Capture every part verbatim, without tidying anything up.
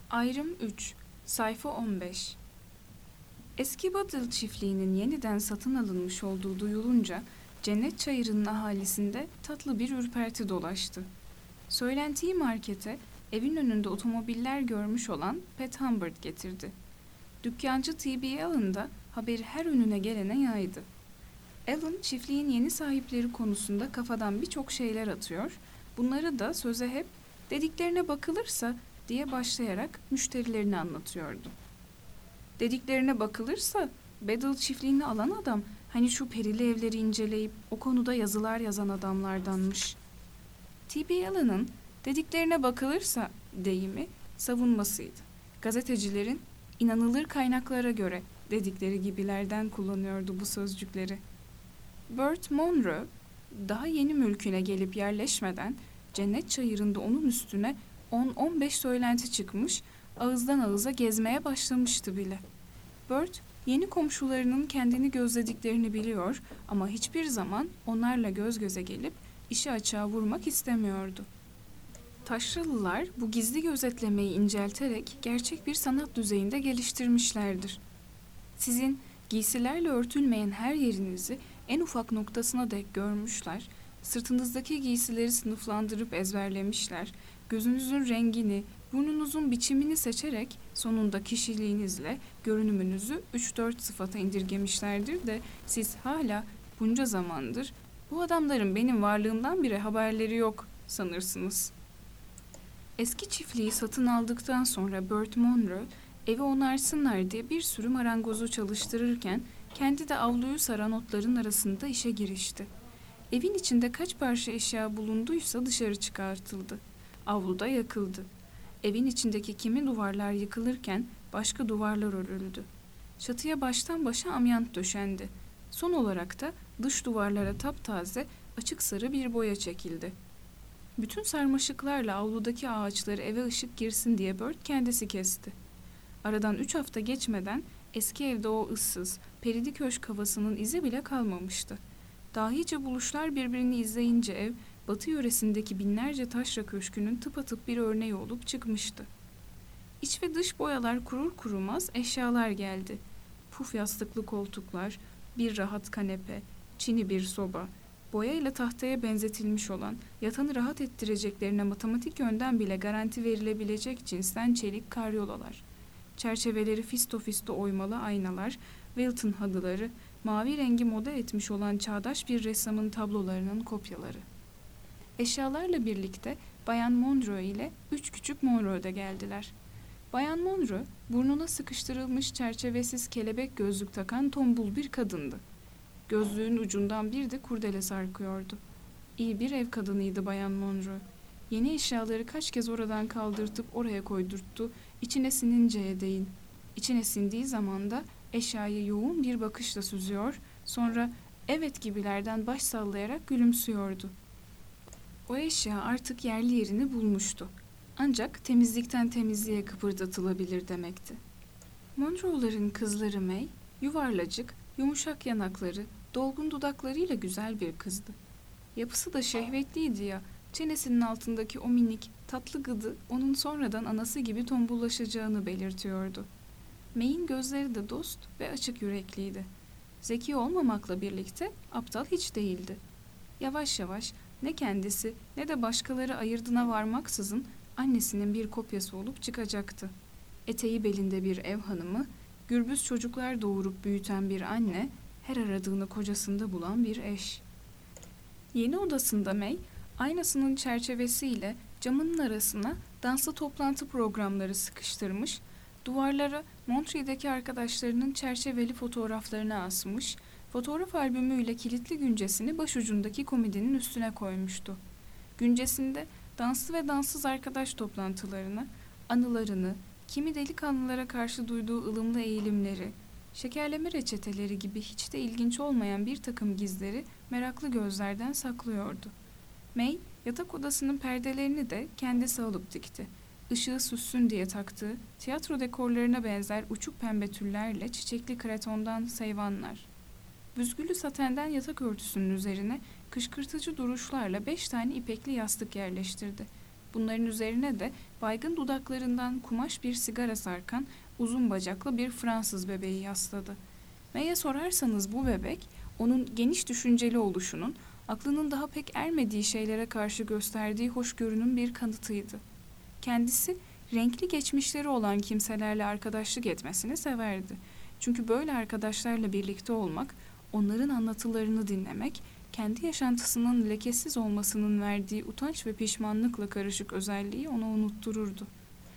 Ayrım üç. Sayfa on beş. Eski Batıl çiftliğinin yeniden satın alınmış olduğu duyulunca Cennet Çayırı'nın ahalisinde tatlı bir ürperti dolaştı. Söylentiyi markete evin önünde otomobiller görmüş olan Pat Humbert getirdi. Dükkancı T B Allen da haberi her önüne gelene yaydı. Allen çiftliğin yeni sahipleri konusunda kafadan birçok şeyler atıyor, bunları da söze hep dediklerine bakılırsa diye başlayarak müşterilerine anlatıyordu. Dediklerine bakılırsa Battle çiftliğini alan adam hani şu perili evleri inceleyip o konuda yazılar yazan adamlardanmış. T B Allen'ın dediklerine bakılırsa deyimi savunmasıydı. Gazetecilerin inanılır kaynaklara göre dedikleri gibilerden kullanıyordu bu sözcükleri. Bert Monroe daha yeni mülküne gelip yerleşmeden Cennet Çayırı'nda onun üstüne on on beş söylenti çıkmış, ağızdan ağıza gezmeye başlamıştı bile. Bert, yeni komşularının kendini gözlediklerini biliyor ama hiçbir zaman onlarla göz göze gelip işi açığa vurmak istemiyordu. Taşralılar bu gizli gözetlemeyi incelterek gerçek bir sanat düzeyinde geliştirmişlerdir. Sizin giysilerle örtülmeyen her yerinizi en ufak noktasına dek görmüşler, sırtınızdaki giysileri sınıflandırıp ezberlemişler, gözünüzün rengini, burnunuzun biçimini seçerek sonunda kişiliğinizle görünümünüzü üç dört sıfata indirgemişlerdir de siz hala bunca zamandır bu adamların benim varlığımdan bile haberleri yok sanırsınız. Eski çiftliği satın aldıktan sonra Bert Monroe evi onarsınlar diye bir sürü marangozu çalıştırırken kendi de avluyu saran otların arasında işe girişti. Evin içinde kaç parça eşya bulunduysa dışarı çıkartıldı. Avluda yakıldı. Evin içindeki kimi duvarlar yıkılırken başka duvarlar örüldü. Çatıya baştan başa amyant döşendi. Son olarak da dış duvarlara taptaze açık sarı bir boya çekildi. Bütün sarmaşıklarla avludaki ağaçları eve ışık girsin diye Bert kendisi kesti. Aradan üç hafta geçmeden eski evde o ıssız, perili köşk havasının izi bile kalmamıştı. Dahice buluşlar birbirini izleyince ev, Batı yöresindeki binlerce taşra köşkünün tıpatıp bir örneği olup çıkmıştı. İç ve dış boyalar kurur kurumaz eşyalar geldi. Puf yastıklı koltuklar, bir rahat kanepe, çini bir soba, boyayla tahtaya benzetilmiş olan, yatanı rahat ettireceklerine matematik yönden bile garanti verilebilecek cinsten çelik karyolalar, çerçeveleri fisto fisto oymalı aynalar, Wilton halıları, mavi rengi moda etmiş olan çağdaş bir ressamın tablolarının kopyaları. Eşyalarla birlikte Bayan Monroe ile üç küçük Monroe da geldiler. Bayan Monroe, burnuna sıkıştırılmış çerçevesiz kelebek gözlük takan tombul bir kadındı. Gözlüğün ucundan bir de kurdele sarkıyordu. İyi bir ev kadınıydı Bayan Monroe. Yeni eşyaları kaç kez oradan kaldırtıp oraya koydurttu, içine sininceye değin. İçine sindiği zaman da eşyayı yoğun bir bakışla süzüyor, sonra evet gibilerden baş sallayarak gülümsüyordu. O eşya artık yerli yerini bulmuştu. Ancak temizlikten temizliğe kıpırdatılabilir demekti. Monroe'ların kızları May, yuvarlacık, yumuşak yanakları, dolgun dudaklarıyla güzel bir kızdı. Yapısı da şehvetliydi ya, çenesinin altındaki o minik, tatlı gıdı onun sonradan anası gibi tombullaşacağını belirtiyordu. May'in gözleri de dost ve açık yürekliydi. Zeki olmamakla birlikte aptal hiç değildi. Yavaş yavaş ne kendisi ne de başkaları ayırdına varmaksızın annesinin bir kopyası olup çıkacaktı. Eteği belinde bir ev hanımı, gürbüz çocuklar doğurup büyüten bir anne, her aradığını kocasında bulan bir eş. Yeni odasında May, aynasının çerçevesiyle camının arasına danslı toplantı programları sıkıştırmış, duvarlara Montreal'deki arkadaşlarının çerçeveli fotoğraflarını asmış, fotoğraf albümüyle kilitli güncesini başucundaki komodinin üstüne koymuştu. Güncesinde danslı ve danssız arkadaş toplantılarını, anılarını, kimi delikanlılara karşı duyduğu ılımlı eğilimleri, şekerleme reçeteleri gibi hiç de ilginç olmayan bir takım gizleri meraklı gözlerden saklıyordu. May, yatak odasının perdelerini de kendisi alıp dikti. Işığı süssün diye taktığı, tiyatro dekorlarına benzer uçuk pembe tüllerle çiçekli kretondan seyvanlar. Büzgülü satenden yatak örtüsünün üzerine kışkırtıcı duruşlarla beş tane ipekli yastık yerleştirdi. Bunların üzerine de baygın dudaklarından kumaş bir sigara sarkan uzun bacaklı bir Fransız bebeği yasladı. May'e sorarsanız bu bebek, onun geniş düşünceli oluşunun, aklının daha pek ermediği şeylere karşı gösterdiği hoşgörünün bir kanıtıydı. Kendisi, renkli geçmişleri olan kimselerle arkadaşlık etmesini severdi. Çünkü böyle arkadaşlarla birlikte olmak, onların anlatılarını dinlemek, kendi yaşantısının lekesiz olmasının verdiği utanç ve pişmanlıkla karışık özelliği onu unuttururdu.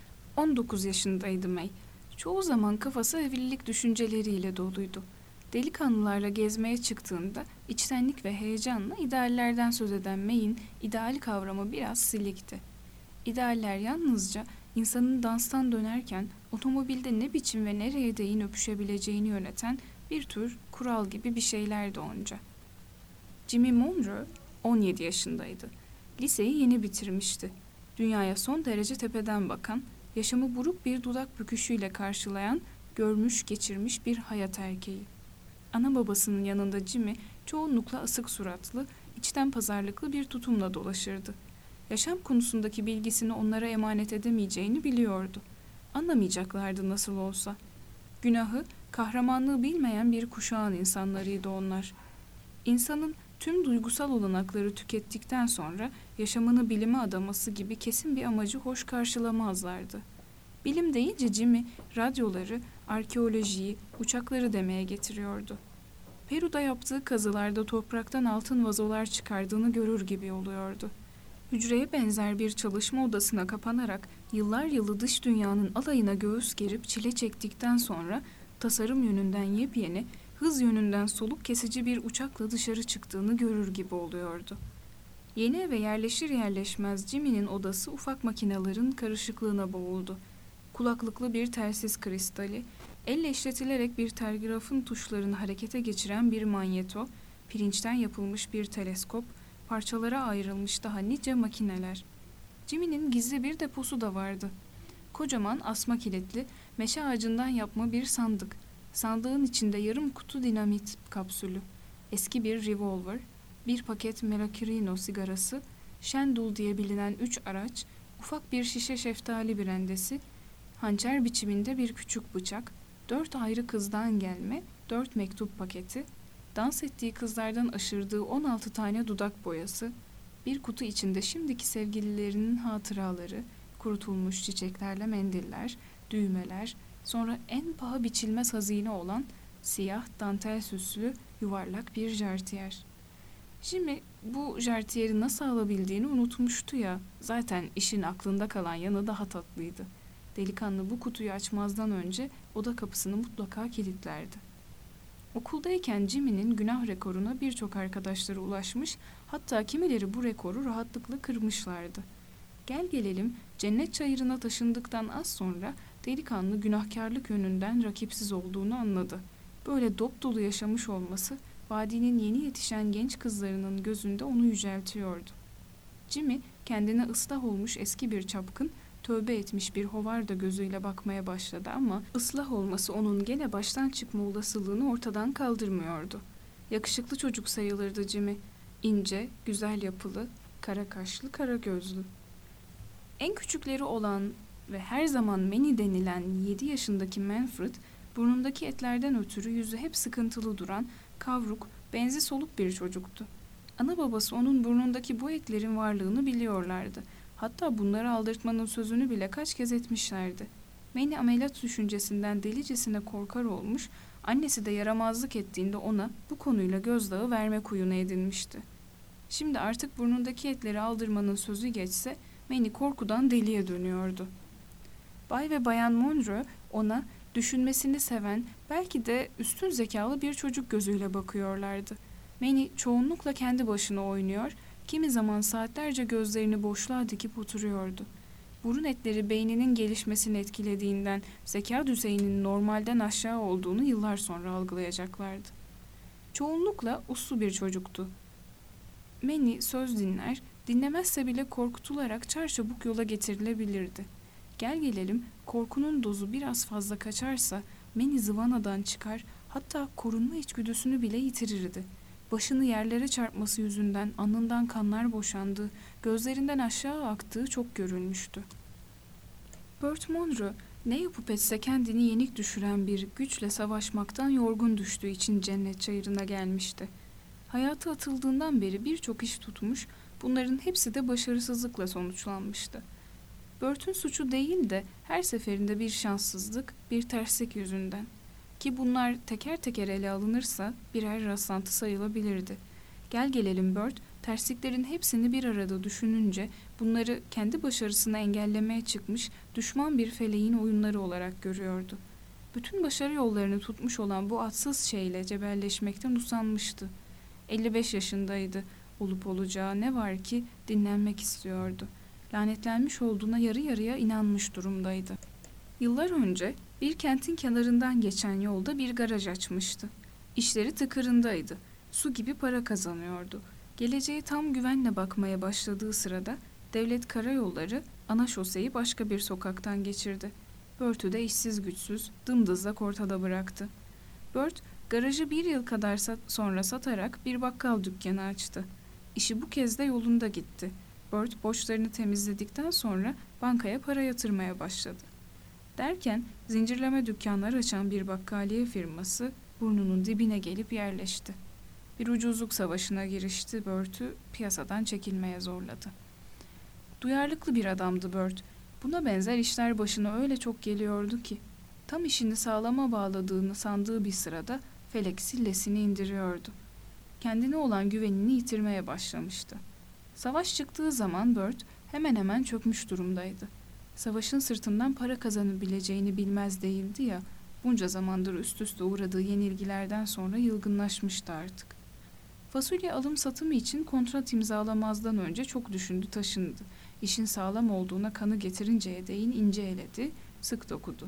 on dokuz yaşındaydı May. Çoğu zaman kafası evlilik düşünceleriyle doluydu. Delikanlılarla gezmeye çıktığında içtenlik ve heyecanla ideallerden söz eden May'in ideal kavramı biraz silikti. İdealler yalnızca insanın danstan dönerken otomobilde ne biçim ve nereye değin öpüşebileceğini yöneten bir tür kural gibi bir şeylerdi onca. Jimmy Monroe on yedi yaşındaydı. Liseyi yeni bitirmişti. Dünyaya son derece tepeden bakan, yaşamı buruk bir dudak büküşüyle karşılayan, görmüş geçirmiş bir hayat erkeği. Ana babasının yanında Jimmy çoğunlukla asık suratlı, içten pazarlıklı bir tutumla dolaşırdı. Yaşam konusundaki bilgisini onlara emanet edemeyeceğini biliyordu. Anlamayacaklardı nasıl olsa. Günahı, kahramanlığı bilmeyen bir kuşağın insanlarıydı onlar. İnsanın tüm duygusal olanakları tükettikten sonra yaşamını bilime adaması gibi kesin bir amacı hoş karşılamazlardı. Bilim deyince Jimmy, radyoları, arkeolojiyi, uçakları demeye getiriyordu. Peru'da yaptığı kazılarda topraktan altın vazolar çıkardığını görür gibi oluyordu. Hücreye benzer bir çalışma odasına kapanarak yıllar yılı dış dünyanın alayına göğüs gerip çile çektikten sonra tasarım yönünden yepyeni, hız yönünden soluk kesici bir uçakla dışarı çıktığını görür gibi oluyordu. Yeni eve yerleşir yerleşmez Jimmy'nin odası ufak makinelerin karışıklığına boğuldu. Kulaklıklı bir telsiz kristali, elle işletilerek bir telgrafın tuşlarını harekete geçiren bir manyeto, pirinçten yapılmış bir teleskop, parçalara ayrılmış daha nice makineler. Jimmy'nin gizli bir deposu da vardı. Kocaman asma kilitli, meşe ağacından yapma bir sandık. Sandığın içinde yarım kutu dinamit kapsülü, eski bir revolver, bir paket Melakrino sigarası, Şendul diye bilinen üç araç, ufak bir şişe şeftali brendesi, hançer biçiminde bir küçük bıçak, dört ayrı kızdan gelme, dört mektup paketi, dans ettiği kızlardan aşırdığı on altı tane dudak boyası, bir kutu içinde şimdiki sevgililerinin hatıraları, kurutulmuş çiçeklerle mendiller, düğmeler, sonra en paha biçilmez hazine olan siyah dantel süslü yuvarlak bir jartiyer. Jimmy bu jartiyeri nasıl alabildiğini unutmuştu ya, zaten işin aklında kalan yanı daha tatlıydı. Delikanlı bu kutuyu açmazdan önce oda kapısını mutlaka kilitlerdi. Okuldayken Jimmy'nin günah rekoruna birçok arkadaşları ulaşmış, hatta kimileri bu rekoru rahatlıkla kırmışlardı. Gel gelelim cennet çayırına taşındıktan az sonra delikanlı günahkarlık yönünden rakipsiz olduğunu anladı. Böyle dop dolu yaşamış olması vadinin yeni yetişen genç kızlarının gözünde onu yüceltiyordu. Jimmy kendine ıslah olmuş eski bir çapkın, tövbe etmiş bir hovarda gözüyle bakmaya başladı ama ıslah olması onun gene baştan çıkma olasılığını ortadan kaldırmıyordu. Yakışıklı çocuk sayılırdı Jimmy. İnce, güzel yapılı, kara kaşlı, kara gözlü. En küçükleri olan ve her zaman Manny denilen yedi yaşındaki Manfred, burnundaki etlerden ötürü yüzü hep sıkıntılı duran, kavruk, benzi soluk bir çocuktu. Ana babası onun burnundaki bu etlerin varlığını biliyorlardı. Hatta bunları aldırtmanın sözünü bile kaç kez etmişlerdi. Manny ameliyat düşüncesinden delicesine korkar olmuş, annesi de yaramazlık ettiğinde ona bu konuyla gözdağı verme huyunu edinmişti. Şimdi artık burnundaki etleri aldırmanın sözü geçse, Manny korkudan deliye dönüyordu. Bay ve Bayan Monroe ona düşünmesini seven, belki de üstün zekalı bir çocuk gözüyle bakıyorlardı. Manny çoğunlukla kendi başına oynuyor, kimi zaman saatlerce gözlerini boşluğa dikip oturuyordu. Burun etleri beyninin gelişmesini etkilediğinden zeka düzeyinin normalden aşağı olduğunu yıllar sonra algılayacaklardı. Çoğunlukla uslu bir çocuktu. Manny söz dinler, dinlemezse bile korkutularak çarçabuk yola getirilebilirdi. Gel gelelim korkunun dozu biraz fazla kaçarsa Manny zıvanadan çıkar, hatta korunma içgüdüsünü bile yitirirdi. Başını yerlere çarpması yüzünden alnından kanlar boşandığı, gözlerinden aşağı aktığı çok görülmüştü. Bert Monroe ne yapıp etse kendini yenik düşüren bir güçle savaşmaktan yorgun düştüğü için cennet çayırına gelmişti. Hayata atıldığından beri birçok iş tutmuş, bunların hepsi de başarısızlıkla sonuçlanmıştı. Bert'ün suçu değil de her seferinde bir şanssızlık, bir terslik yüzünden. Ki bunlar teker teker ele alınırsa birer rastlantı sayılabilirdi. Gel gelelim Bert, tersliklerin hepsini bir arada düşününce bunları kendi başarısını engellemeye çıkmış düşman bir feleğin oyunları olarak görüyordu. Bütün başarı yollarını tutmuş olan bu atsız şeyle cebelleşmekten usanmıştı. elli beş yaşındaydı. Olup olacağı ne var ki dinlenmek istiyordu. Lanetlenmiş olduğuna yarı yarıya inanmış durumdaydı. Yıllar önce bir kentin kenarından geçen yolda bir garaj açmıştı. İşleri tıkırındaydı. Su gibi para kazanıyordu. Geleceğe tam güvenle bakmaya başladığı sırada devlet karayolları ana şoseyi başka bir sokaktan geçirdi. Bert'ü de işsiz güçsüz, dımdızlak ortada bıraktı. Bert, garajı bir yıl kadar sat- sonra satarak bir bakkal dükkanı açtı. İşi bu kez de yolunda gitti. Bert borçlarını temizledikten sonra bankaya para yatırmaya başladı. Derken zincirleme dükkanlar açan bir bakkaliye firması burnunun dibine gelip yerleşti. Bir ucuzluk savaşına girişti, Bert'ü piyasadan çekilmeye zorladı. Duyarlılıklı bir adamdı Bert. Buna benzer işler başına öyle çok geliyordu ki, tam işini sağlama bağladığını sandığı bir sırada felek sillesini indiriyordu. Kendine olan güvenini yitirmeye başlamıştı. Savaş çıktığı zaman Bert hemen hemen çökmüş durumdaydı. Savaşın sırtından para kazanabileceğini bilmez değildi ya, bunca zamandır üst üste uğradığı yenilgilerden sonra yılgınlaşmıştı artık. Fasulye alım satımı için kontrat imzalamazdan önce çok düşündü taşındı. İşin sağlam olduğuna kanı getirinceye değin ince eledi, sık dokudu.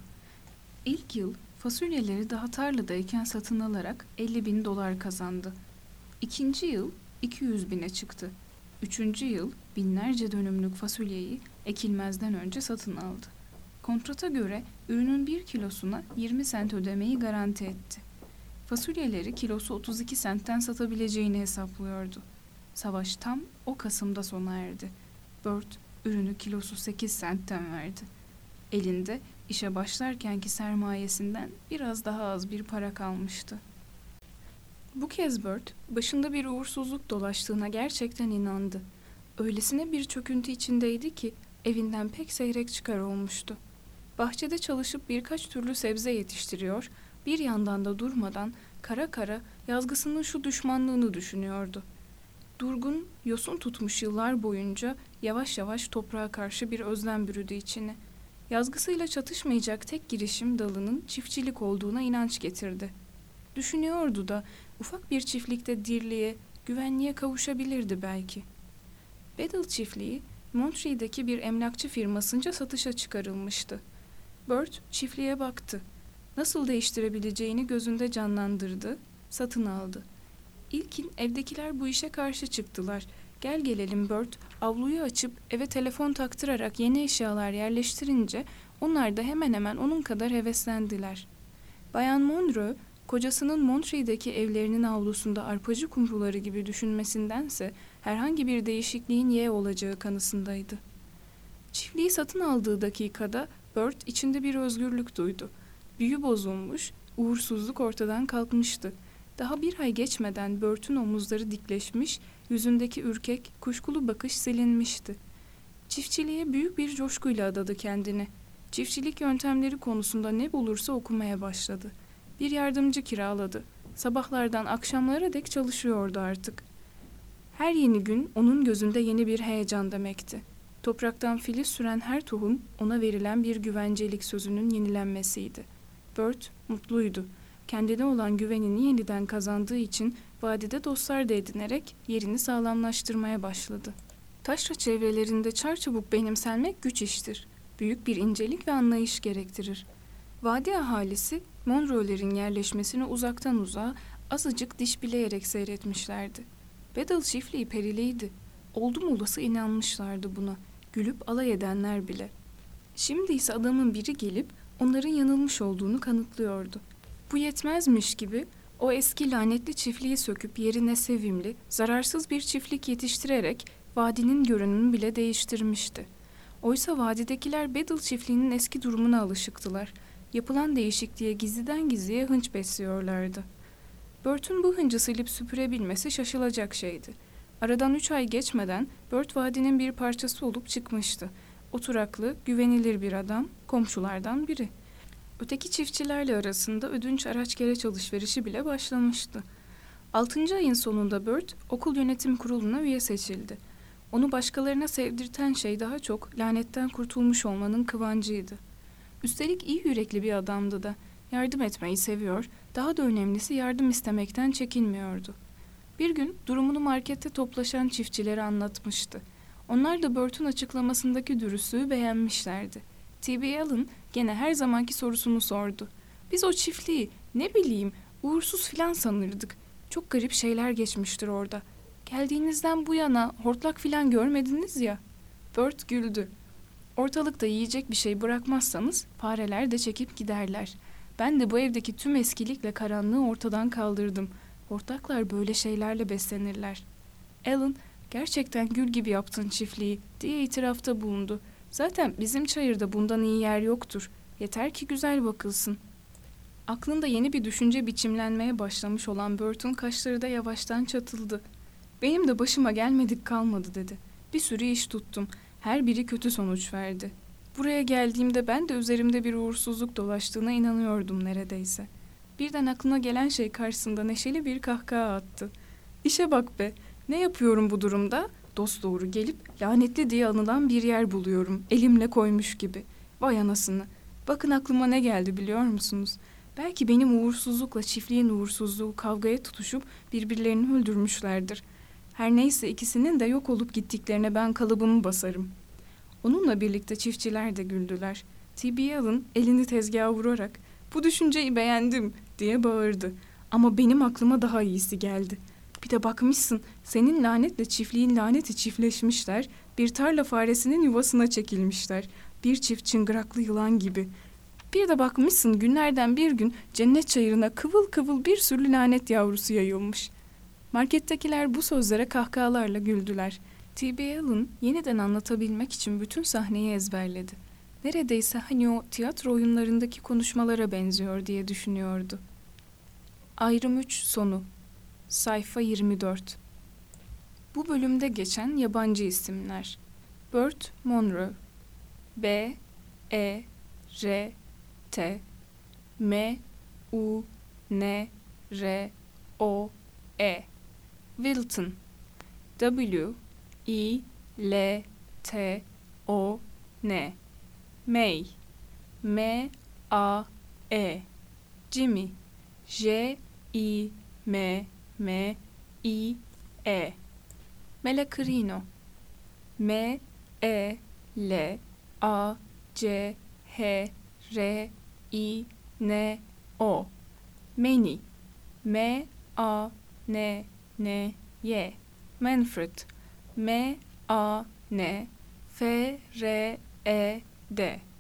İlk yıl fasulyeleri daha tarladayken satın alarak elli bin dolar kazandı. İkinci yıl iki yüz bine çıktı. Üçüncü yıl binlerce dönümlük fasulyeyi ekilmezden önce satın aldı. Kontrata göre ürünün bir kilosuna yirmi sent ödemeyi garanti etti. Fasulyeleri kilosu otuz iki sentten satabileceğini hesaplıyordu. Savaş tam o Kasım'da sona erdi. Bert ürünü kilosu sekiz sentten verdi. Elinde işe başlarkenki sermayesinden biraz daha az bir para kalmıştı. Bu kez Bert başında bir uğursuzluk dolaştığına gerçekten inandı. Öylesine bir çöküntü içindeydi ki evinden pek seyrek çıkar olmuştu. Bahçede çalışıp birkaç türlü sebze yetiştiriyor, bir yandan da durmadan kara kara yazgısının şu düşmanlığını düşünüyordu. Durgun, yosun tutmuş yıllar boyunca yavaş yavaş toprağa karşı bir özlem bürüdü içine. Yazgısıyla çatışmayacak tek girişim dalının çiftçilik olduğuna inanç getirdi. Düşünüyordu da ufak bir çiftlikte dirliğe, güvenliğe kavuşabilirdi belki. Bedell çiftliği, Montreal'deki bir emlakçı firmasınca satışa çıkarılmıştı. Bert çiftliğe baktı. Nasıl değiştirebileceğini gözünde canlandırdı, satın aldı. İlkin evdekiler bu işe karşı çıktılar. Gel gelelim Bert, avluyu açıp eve telefon taktırarak yeni eşyalar yerleştirince onlar da hemen hemen onun kadar heveslendiler. Bayan Monroe, kocasının Montreal'deki evlerinin avlusunda arpacı kumruları gibi düşünmesindense herhangi bir değişikliğin ye olacağı kanısındaydı. Çiftliği satın aldığı dakikada Bert içinde bir özgürlük duydu. Büyü bozulmuş, uğursuzluk ortadan kalkmıştı. Daha bir ay geçmeden Bert'ün omuzları dikleşmiş, yüzündeki ürkek, kuşkulu bakış silinmişti. Çiftçiliğe büyük bir coşkuyla adadı kendini. Çiftçilik yöntemleri konusunda ne bulursa okumaya başladı. Bir yardımcı kiraladı. Sabahlardan akşamlara dek çalışıyordu artık. Her yeni gün onun gözünde yeni bir heyecan demekti. Topraktan filiz süren her tohum ona verilen bir güvencelik sözünün yenilenmesiydi. Bert mutluydu. Kendine olan güvenini yeniden kazandığı için vadide dostlar da edinerek yerini sağlamlaştırmaya başladı. Taşra çevrelerinde çarçabuk benimsenmek güç iştir. Büyük bir incelik ve anlayış gerektirir. Vadi ahalisi Monroe'lerin yerleşmesini uzaktan uzağa azıcık diş bileyerek seyretmişlerdi. Bedell çiftliği periliydi. Oldum olası inanmışlardı buna. Gülüp alay edenler bile. Şimdi ise adamın biri gelip onların yanılmış olduğunu kanıtlıyordu. Bu yetmezmiş gibi O eski lanetli çiftliği söküp yerine sevimli, zararsız bir çiftlik yetiştirerek vadinin görünümünü bile değiştirmişti. Oysa vadidekiler Battle çiftliğinin eski durumuna alışıktılar. Yapılan değişikliğe gizliden gizliye hınç besliyorlardı. Bert'ün bu hıncı silip süpürebilmesi şaşılacak şeydi. Aradan üç ay geçmeden Bert vadinin bir parçası olup çıkmıştı. Oturaklı, güvenilir bir adam, komşulardan biri. Öteki çiftçilerle arasında ödünç araç gereç alışverişi bile başlamıştı. Altıncı ayın sonunda Bert, okul yönetim kuruluna üye seçildi. Onu başkalarına sevdirten şey daha çok lanetten kurtulmuş olmanın kıvancıydı. Üstelik iyi yürekli bir adamdı da, yardım etmeyi seviyor, daha da önemlisi yardım istemekten çekinmiyordu. Bir gün durumunu markette toplaşan çiftçilere anlatmıştı. Onlar da Bert'ün açıklamasındaki dürüstlüğü beğenmişlerdi. T B. Allen gene her zamanki sorusunu sordu. Biz o çiftliği ne bileyim uğursuz filan sanırdık. Çok garip şeyler geçmiştir orada. Geldiğinizden bu yana hortlak filan görmediniz ya. Bert güldü. Ortalıkta yiyecek bir şey bırakmazsanız fareler de çekip giderler. Ben de bu evdeki tüm eskilikle karanlığı ortadan kaldırdım. Hortlaklar böyle şeylerle beslenirler. Alan, gerçekten gül gibi yaptın çiftliği diye itirafta bulundu. Zaten bizim çayırda bundan iyi yer yoktur. Yeter ki güzel bakılsın. Aklında yeni bir düşünce biçimlenmeye başlamış olan Bert'ün kaşları da yavaştan çatıldı. Benim de başıma gelmedik kalmadı dedi. Bir sürü iş tuttum. Her biri kötü sonuç verdi. Buraya geldiğimde ben de üzerimde bir uğursuzluk dolaştığına inanıyordum neredeyse. Birden aklına gelen şey karşısında neşeli bir kahkaha attı. İşe bak be, ne yapıyorum bu durumda? Dosdoğru gelip lanetli diye anılan bir yer buluyorum, elimle koymuş gibi. Vay anasını. Bakın aklıma ne geldi biliyor musunuz? Belki benim uğursuzlukla çiftliğin uğursuzluğu kavgaya tutuşup birbirlerini öldürmüşlerdir. Her neyse ikisinin de yok olup gittiklerine ben kalıbımı basarım. Onunla birlikte çiftçiler de güldüler. T B. Allen elini tezgaha vurarak "Bu düşünceyi beğendim" diye bağırdı. Ama benim aklıma daha iyisi geldi. Bir de bakmışsın senin lanetle çiftliğin laneti çiftleşmişler, bir tarla faresinin yuvasına çekilmişler. Bir çift çıngıraklı yılan gibi. Bir de bakmışsın günlerden bir gün cennet çayırına kıvıl kıvıl bir sürü lanet yavrusu yayılmış. Markettekiler bu sözlere kahkahalarla güldüler. T B. Allen yeniden anlatabilmek için bütün sahneyi ezberledi. Neredeyse hani o tiyatro oyunlarındaki konuşmalara benziyor diye düşünüyordu. Ayrım üç sonu. Sayfa yirmi dört. Bu bölümde geçen yabancı isimler. Bert Monroe, B, E, R, T, M, U, N, R, O, E. Wilton, W, I, L, T, O, N. May, M, A, E. Jimmy, J, I, M, M, I, E. Melakrino, M, E, L, A, C, H, R, I, N, O. Many, M, A, N, N, Y. Manfred, M, A, N, F, R, E, D.